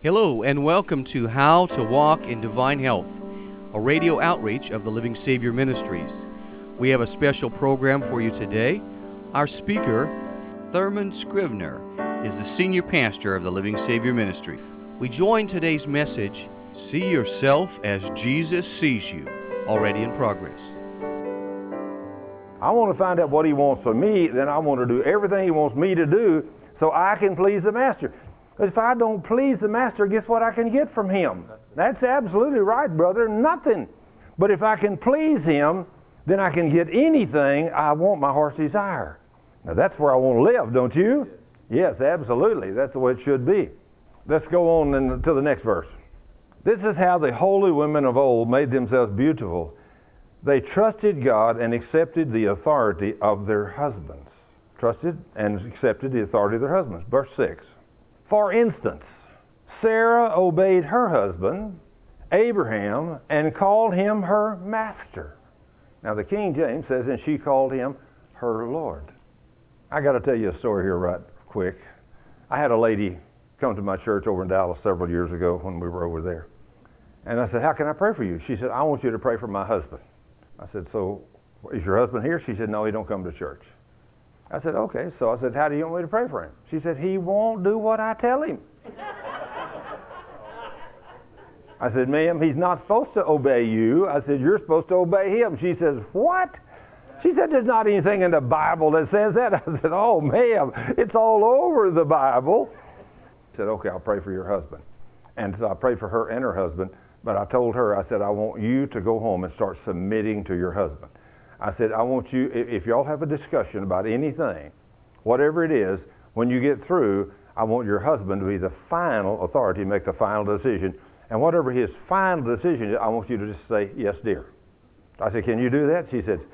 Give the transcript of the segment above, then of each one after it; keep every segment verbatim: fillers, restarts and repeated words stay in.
Hello, and welcome to How to Walk in Divine Health, a radio outreach of the Living Savior Ministries. We have a special program for you today. Our speaker, Thurman Scrivener, is the senior pastor of the Living Savior Ministry. We join today's message, See Yourself as Jesus Sees You, already in progress. I want to find out what He wants from me, then I want to do everything He wants me to do so I can please the Master. If I don't please the Master, guess what I can get from Him? That's absolutely right, brother. Nothing. But if I can please Him, then I can get anything I want my heart's desire. Now that's where I want to live, don't you? Yes, absolutely. That's the way it should be. Let's go on in, to the next verse. This is how the holy women of old made themselves beautiful. They trusted God and accepted the authority of their husbands. Trusted and accepted the authority of their husbands. Verse six. For instance, Sarah obeyed her husband, Abraham, and called him her master. Now the King James says, and she called him her Lord. I got to tell you a story here right quick. I had a lady come to my church over in Dallas several years ago when we were over there. And I said, how can I pray for you? She said, I want you to pray for my husband. I said, so is your husband here? She said, no, he don't come to church. I said, okay. So I said, how do you want me to pray for him? She said, he won't do what I tell him. I said, ma'am, he's not supposed to obey you. I said, you're supposed to obey him. She says, what? She said, there's not anything in the Bible that says that. I said, oh, ma'am, it's all over the Bible. I said, okay, I'll pray for your husband. And so I prayed for her and her husband. But I told her, I said, I want you to go home and start submitting to your husband. I said, I want you, if y'all have a discussion about anything, whatever it is, when you get through, I want your husband to be the final authority, make the final decision. And whatever his final decision is, I want you to just say, yes, dear. I said, can you do that? She said,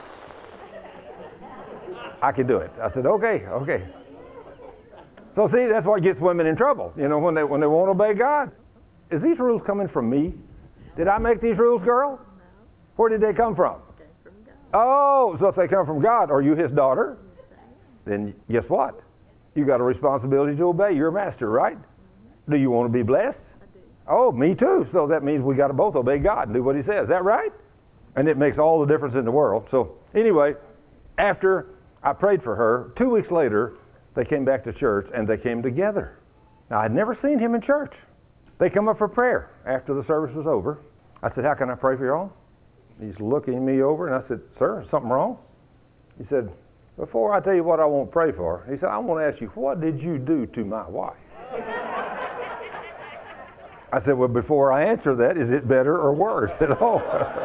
I can do it. I said, okay, okay. So see, that's what gets women in trouble, you know, when they, when they won't obey God. Is these rules coming from me? Did I make these rules, girl? Where did they come from? Oh, so if they come from God, are you His daughter? Then guess what? You got a responsibility to obey your master, right? Do you want to be blessed? Oh, me too. So that means we got to both obey God and do what He says. Is that right? And it makes all the difference in the world. So anyway, after I prayed for her, two weeks later, they came back to church and they came together. Now, I'd never seen him in church. They come up for prayer after the service was over. I said, how can I pray for you all? He's looking me over, and I said, sir, is something wrong? He said, before I tell you what I want to pray for, he said, I want to ask you, what did you do to my wife? I said, well, before I answer that, is it better or worse at all?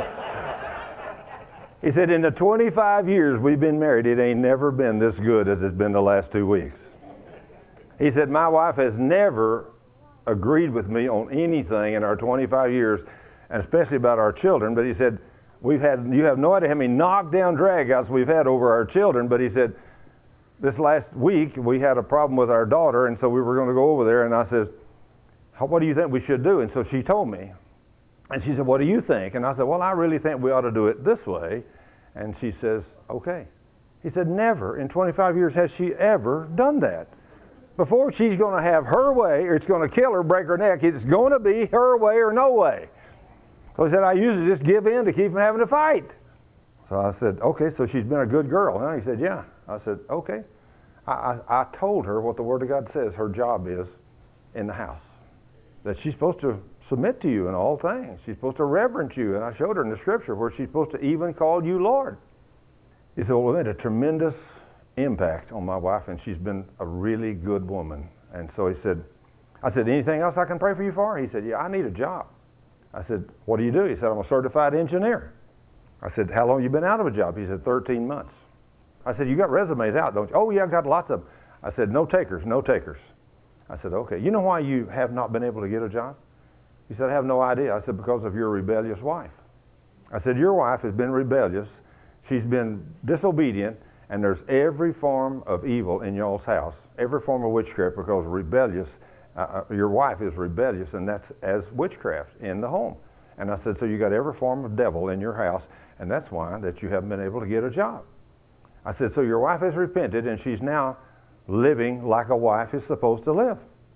He said, in the twenty-five years we've been married, it ain't never been this good as it's been the last two weeks. He said, my wife has never agreed with me on anything in our twenty-five years, and especially about our children. But he said, we've had, you have no idea how many knockdown dragouts we've had over our children. But he said, this last week we had a problem with our daughter, and so we were going to go over there. And I said, what do you think we should do? And so she told me. And she said, what do you think? And I said, well, I really think we ought to do it this way. And she says, okay. He said, never in twenty-five years has she ever done that. Before she's going to have her way, or it's going to kill her, break her neck, it's going to be her way or no way. So he said, I usually just give in to keep from having to fight. So I said, okay, so she's been a good girl, huh? He said, yeah. I said, okay. I, I, I told her what the Word of God says her job is in the house. That she's supposed to submit to you in all things. She's supposed to reverence you. And I showed her in the Scripture where she's supposed to even call you Lord. He said, well, it made a tremendous impact on my wife, and she's been a really good woman. And so he said, I said, anything else I can pray for you for? He said, yeah, I need a job. I said, what do you do? He said, I'm a certified engineer. I said, how long have you been out of a job? He said, thirteen months. I said, you got resumes out, don't you? Oh, yeah, I've got lots of them. I said, no takers, no takers. I said, okay. You know why you have not been able to get a job? He said, I have no idea. I said, because of your rebellious wife. I said, your wife has been rebellious. She's been disobedient. And there's every form of evil in y'all's house, every form of witchcraft, because rebellious, uh, your wife is rebellious, and that's as witchcraft in the home. And I said, so you got every form of devil in your house, and that's why that you haven't been able to get a job. I said, so your wife has repented, and she's now living like a wife is supposed to live.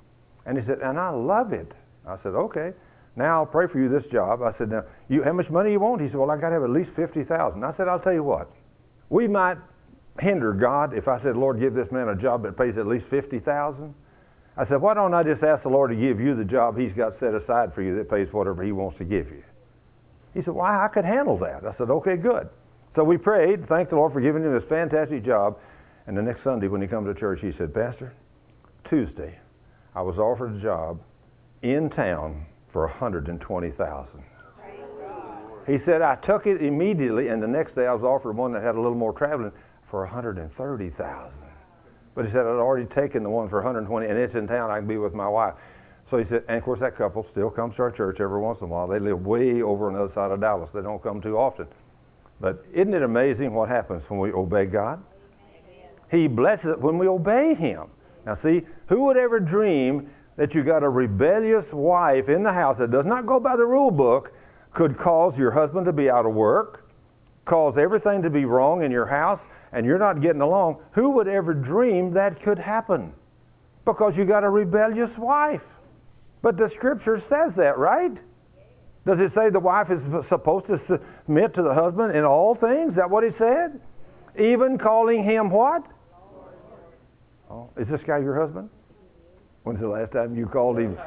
And he said, and I love it. I said, okay. Now I'll pray for you this job. I said, now, you, how much money you want? He said, well, I got to have at least fifty thousand dollars. I said, I'll tell you what. We might hinder God if I said, Lord, give this man a job that pays at least fifty thousand dollars. I said, why don't I just ask the Lord to give you the job he's got set aside for you that pays whatever he wants to give you? He said, well, I could handle that. I said, okay, good. So we prayed, thanked the Lord for giving him this fantastic job. And the next Sunday when he come to church, he said, Pastor, Tuesday, I was offered a job in town for one hundred twenty thousand dollars. He said, I took it immediately, and the next day I was offered one that had a little more traveling for one hundred thirty thousand dollars. But he said, I'd already taken the one for one hundred twenty, and it's in town, I can be with my wife. So he said, and of course that couple still comes to our church every once in a while. They live way over on the other side of Dallas. They don't come too often. But isn't it amazing what happens when we obey God? He blesses it when we obey him. Now see, who would ever dream that you got a rebellious wife in the house that does not go by the rule book, could cause your husband to be out of work, cause everything to be wrong in your house, and you're not getting along? Who would ever dream that could happen? Because you got a rebellious wife. But the Scripture says that, right? Does it say the wife is supposed to submit to the husband in all things? Is that what it said? Even calling him what? Oh, is this guy your husband? When's the last time you called him?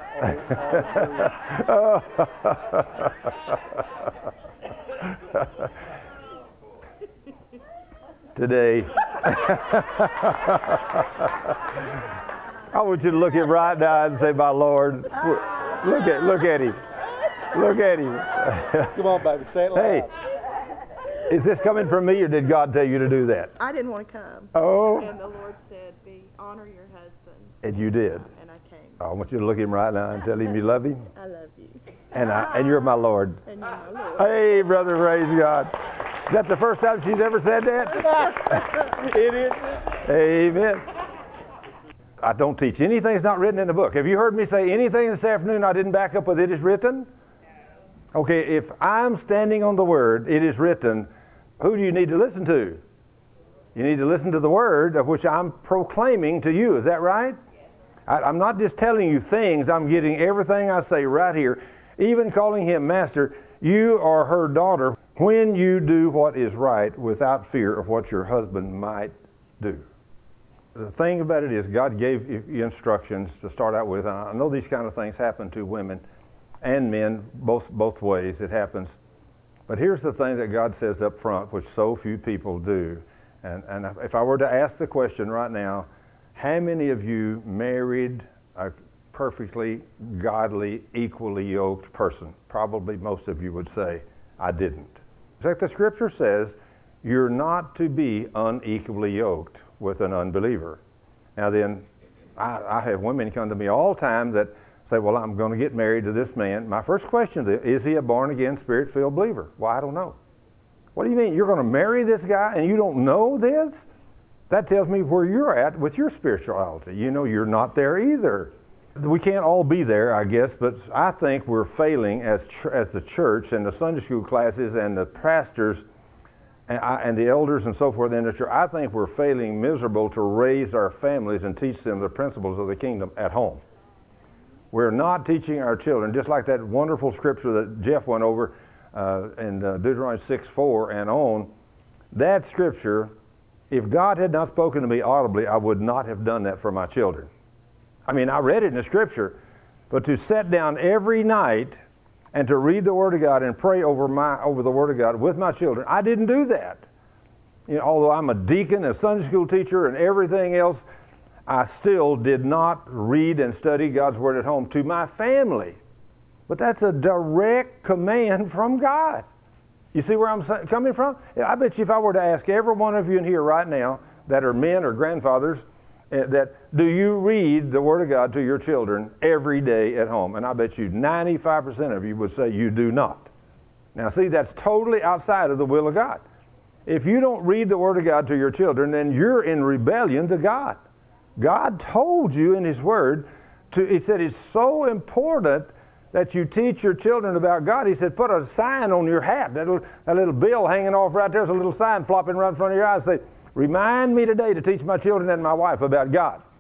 Today. I want you to look him right now and say, my Lord, look at look at him. Look at him. Come on, baby, say it loud. Hey, is this coming from me, or did God tell you to do that? I didn't want to come. Oh. And the Lord said, "Be honor your husband." And you did. And I came. I want you to look him right now and tell him you love him. I love you. And I, and you're my Lord. And you're my Lord. Hey, brother, praise God. Is that the first time she's ever said that? It is. Amen. I don't teach anything that's not written in the book. Have you heard me say anything this afternoon I didn't back up with it is written? Okay, if I'm standing on the Word, it is written, who do you need to listen to? You need to listen to the Word of which I'm proclaiming to you. Is that right? I, I'm not just telling you things. I'm getting everything I say right here. Even calling him Master, you are her daughter when you do what is right without fear of what your husband might do. The thing about it is God gave you instructions to start out with. And I know these kind of things happen to women and men, both both ways it happens. But here's the thing that God says up front, which so few people do. And, and if I were to ask the question right now, how many of you married a perfectly godly, equally yoked person? Probably most of you would say, I didn't. In fact, the Scripture says you're not to be unequally yoked with an unbeliever. Now then, I, I have women come to me all the time that say, well, I'm going to get married to this man. My first question is, is he a born-again, spirit-filled believer? Well, I don't know. What do you mean? You're going to marry this guy and you don't know this? That tells me where you're at with your spirituality. You know, you're not there either. We can't all be there, I guess, but I think we're failing as ch- as the church and the Sunday school classes and the pastors and, I, and the elders and so forth in the church. I think we're failing miserable to raise our families and teach them the principles of the kingdom at home. We're not teaching our children, just like that wonderful scripture that Jeff went over uh, in uh, Deuteronomy six four and on. That scripture, if God had not spoken to me audibly, I would not have done that for my children. I mean, I read it in the Scripture, but to sit down every night and to read the Word of God and pray over my over the Word of God with my children, I didn't do that. You know, although I'm a deacon, a Sunday school teacher, and everything else, I still did not read and study God's Word at home to my family. But that's a direct command from God. You see where I'm coming from? I bet you if I were to ask every one of you in here right now that are men or grandfathers, that do you read the Word of God to your children every day at home? And I bet you ninety-five percent of you would say you do not. Now see, that's totally outside of the will of God. If you don't read the Word of God to your children, then you're in rebellion to God. God told you in His Word, to, He said it's so important that you teach your children about God. He said, put a sign on your hat. That little, that little bill hanging off right there's a little sign flopping right in front of your eyes. Say, remind me today to teach my children and my wife about God.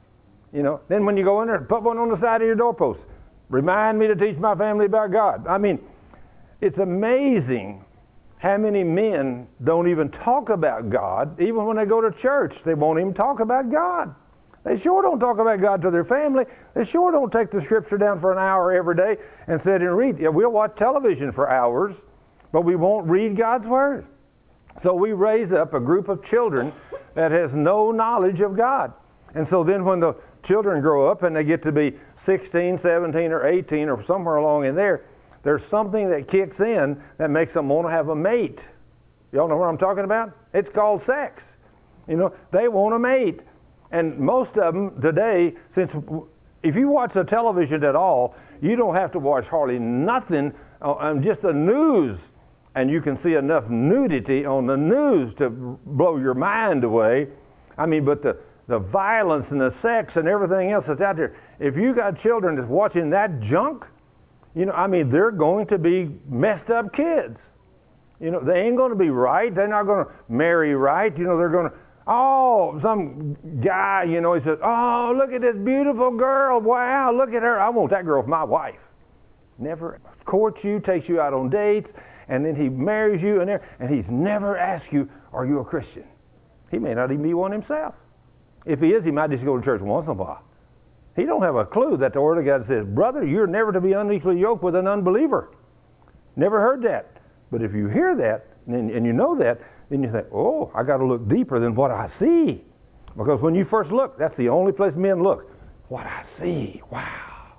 You know, then when you go in there, put one on the side of your doorpost. Remind me to teach my family about God. I mean, it's amazing how many men don't even talk about God. Even when they go to church, they won't even talk about God. They sure don't talk about God to their family. They sure don't take the scripture down for an hour every day and sit and read. Yeah, we'll watch television for hours, but we won't read God's Word. So we raise up a group of children that has no knowledge of God. And so then when the children grow up and they get to be sixteen, seventeen, or eighteen, or somewhere along in there, there's something that kicks in that makes them want to have a mate. Y'all know what I'm talking about? It's called sex. You know, they want a mate. And most of them today, since if you watch the television at all, you don't have to watch hardly nothing on just the news, and you can see enough nudity on the news to blow your mind away. I mean, but the, the violence and the sex and everything else that's out there, if you got children that's watching that junk, you know, I mean, they're going to be messed up kids. You know, they ain't going to be right. They're not going to marry right. You know, they're going to, oh, some guy, you know, he says, oh, look at this beautiful girl. Wow, look at her. I want that girl for my wife. Never courts you, takes you out on dates, and then he marries you, and, there, and he's never asked you, are you a Christian? He may not even be one himself. If he is, he might just go to church once in a while. He don't have a clue that the Word of God says, brother, you're never to be unequally yoked with an unbeliever. Never heard that. But if you hear that, and, and you know that, then you think, oh, I got to look deeper than what I see. Because when you first look, that's the only place men look. What I see, wow.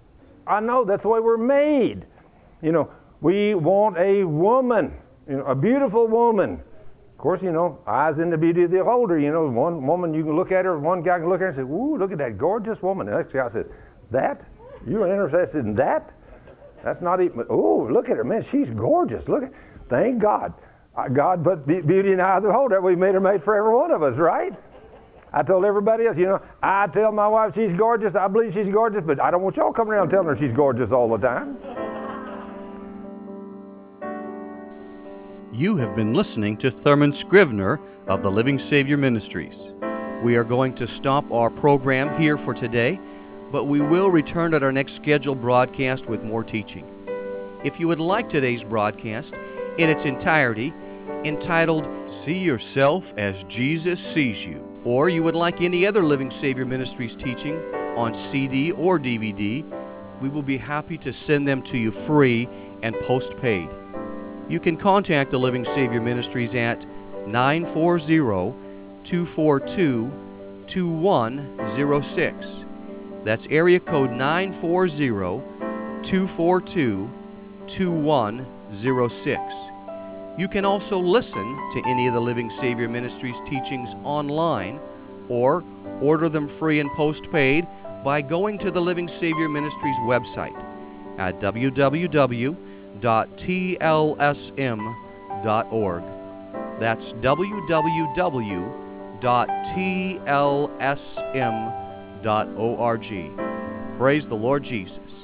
I know that's the way we're made. You know, we want a woman, you know, a beautiful woman. Of course, you know, eyes in the beauty of the beholder. You know, one woman, you can look at her, one guy can look at her and say, ooh, look at that gorgeous woman. The next guy says, that? You're interested in that? That's not even, oh, look at her, man, she's gorgeous. Look at, thank God. God put beauty in the eye of the beholder. We made her made for every one of us, right? I told everybody else, you know, I tell my wife she's gorgeous, I believe she's gorgeous, but I don't want y'all coming around telling her she's gorgeous all the time. You have been listening to Thurman Scrivener of the Living Savior Ministries. We are going to stop our program here for today, but we will return at our next scheduled broadcast with more teaching. If you would like today's broadcast in its entirety, entitled See Yourself as Jesus Sees You, or you would like any other Living Savior Ministries teaching on C D or D V D, we will be happy to send them to you free and postpaid. You can contact the Living Savior Ministries at nine four zero, two four two, two one zero six. That's area code nine four zero, two four two, two one zero six. You can also listen to any of the Living Savior Ministries teachings online or order them free and postpaid by going to the Living Savior Ministries website at w w w dot t l s m dot org. That's w w w dot t l s m dot org. Praise the Lord Jesus.